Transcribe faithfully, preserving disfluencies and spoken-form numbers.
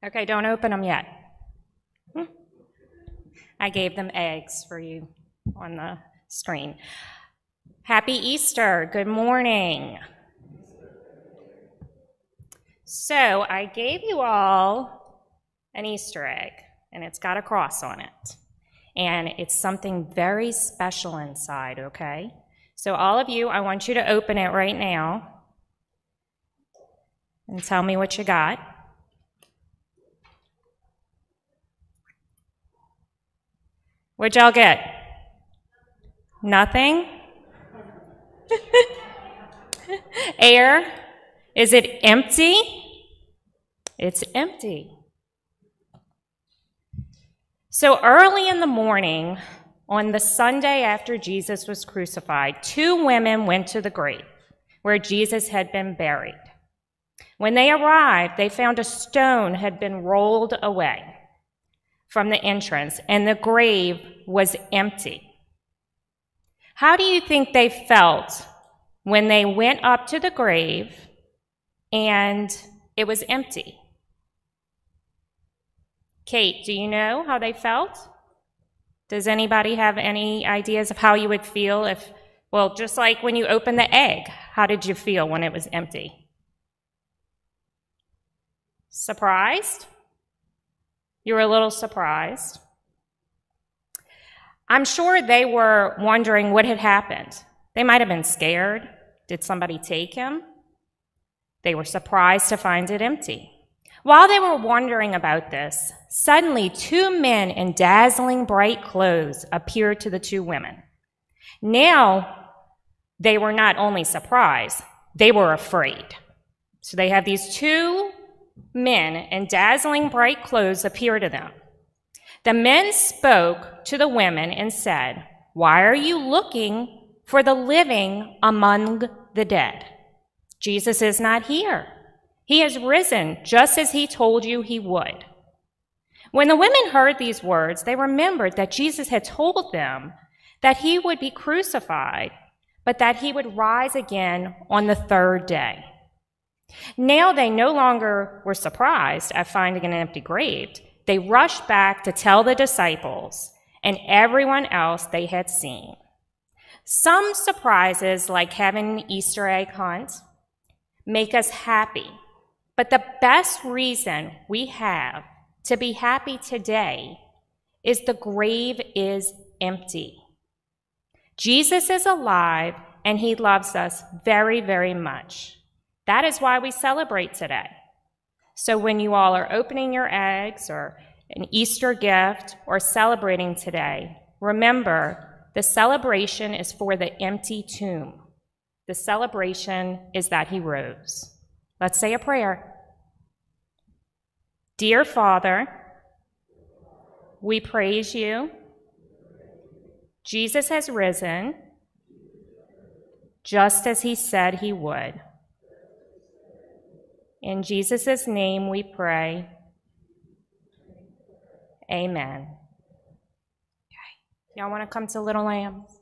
Okay, don't open them yet. Hmm. I gave them eggs for you on the screen. Happy Easter. Good morning. So I gave you all an Easter egg, and it's got a cross on it. And it's something very special inside, okay? So all of you, I want you to open it right now and tell me what you got. What'd y'all get? Nothing? Air? Is it empty? It's empty. So early in the morning, on the Sunday after Jesus was crucified, two women went to the grave where Jesus had been buried. When they arrived, they found a stone had been rolled away from the entrance, and the grave was empty. How do you think they felt when they went up to the grave and it was empty? Kate, do you know how they felt? Does anybody have any ideas of how you would feel if, well, just like when you opened the egg, how did you feel when it was empty? Surprised? You were a little surprised. I'm sure they were wondering what had happened. They might have been scared. Did somebody take him? They were surprised to find it empty. While they were wondering about this, suddenly two men in dazzling bright clothes appeared to the two women. Now, they were not only surprised, they were afraid. So they have these two men in dazzling bright clothes appear to them. The men spoke to the women and said, "Why are you looking for the living among the dead? Jesus is not here. He has risen just as he told you he would." When the women heard these words, they remembered that Jesus had told them that he would be crucified, but that he would rise again on the third day. Now they no longer were surprised at finding an empty grave. They rushed back to tell the disciples and everyone else they had seen. Some surprises, like having an Easter egg hunt, make us happy. But the best reason we have to be happy today is the grave is empty. Jesus is alive and he loves us very, very much. That is why we celebrate today. So when you all are opening your eggs or an Easter gift or celebrating today, remember the celebration is for the empty tomb. The celebration is that he rose. Let's say a prayer. Dear Father, we praise you. Jesus has risen just as he said he would. In Jesus' name we pray. Amen. Okay. Y'all want to come to Little Lambs?